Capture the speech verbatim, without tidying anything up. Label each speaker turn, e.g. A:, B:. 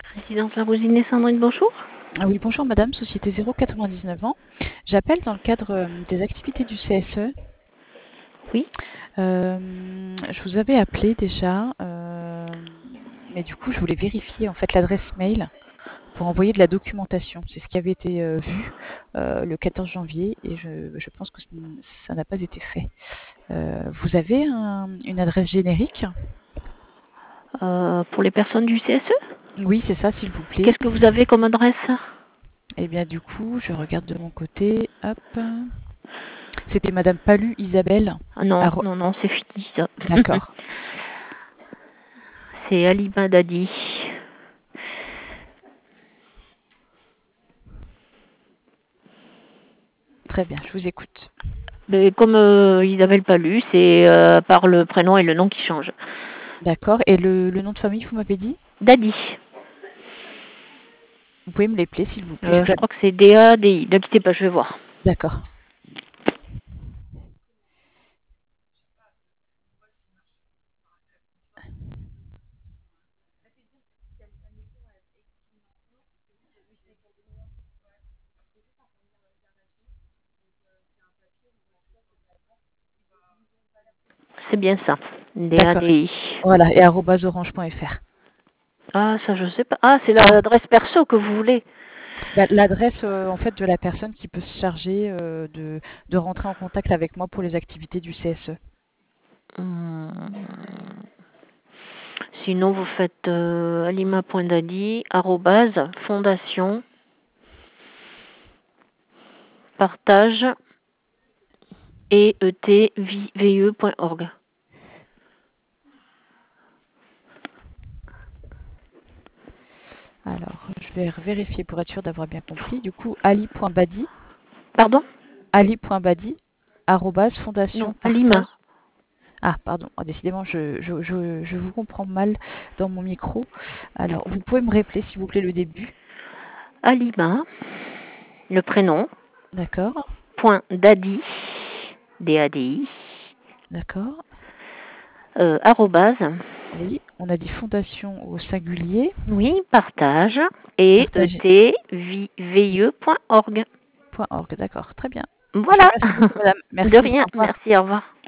A: Résidence La Rosine, Sandrine, bonjour.
B: Ah oui, bonjour madame, société zéro quatre-vingt-dix-neuf ans. J'appelle dans le cadre euh, des activités du C S E.
A: Oui.
B: Euh, je vous avais appelé déjà, euh, mais du coup je voulais vérifier en fait l'adresse mail pour envoyer de la documentation. C'est ce qui avait été euh, vu euh, le quatorze janvier et je, je pense que ce n- ça n'a pas été fait. Euh, vous avez un- une adresse générique?
A: Euh, pour les personnes du C S E,
B: Oui, c'est ça, s'il vous plaît.
A: qu'est-ce que vous avez comme adresse?
B: Eh bien du coup, je regarde de mon côté. Hop. C'était madame Palu Isabelle.
A: Ah non,
B: Arro-
A: non, non, c'est fini ça.
B: D'accord.
A: C'est Ali Dadi.
B: Très bien, je vous écoute.
A: Mais comme euh, Isabelle Palu, c'est euh, par le prénom et le nom qui changent.
B: D'accord. Et le, le nom de famille, vous m'avez dit?
A: Dadi.
B: Vous pouvez me l'épeler, s'il vous plaît? J'ai
A: Euh, je
B: pas...
A: crois que c'est D A D I. Ne quittez pas, je vais voir.
B: D'accord.
A: C'est bien ça.
B: D'accord.
A: D A D I.
B: Voilà, et arobase orange point f r.
A: Ah, ça, je sais pas. Ah, c'est
B: Ah,
A: l'adresse perso que vous voulez.
B: bah, l'adresse euh, en fait de la personne qui peut se charger euh, de, de rentrer en contact avec moi pour les activités du C S E.
A: Hum. Sinon, vous faites euh, alima.dadi, arrobase, fondation, partage, et e t v e point org.
B: Alors, je vais vérifier pour être sûr d'avoir bien compris. Du coup, ali.badi,
A: Pardon?
B: ali.badi, arrobase fondation
A: Non, alima.
B: partage. Ah, pardon. Ah, décidément, je, je, je, je vous comprends mal dans mon micro. Alors, vous pouvez me rappeler, s'il vous plaît, le début?
A: Alima, le prénom,
B: D'accord,
A: point dadi, D A D I,
B: d'accord.
A: euh, arrobase,
B: Oui, on a dit fondation au singulier,
A: oui, partage, et e
B: partage
A: t v e point org.
B: point org. D'accord, très bien. Je vous
A: Voilà.
B: remercie beaucoup, madame.
A: De
B: Merci,
A: rien.
B: au revoir.
A: Merci, au revoir.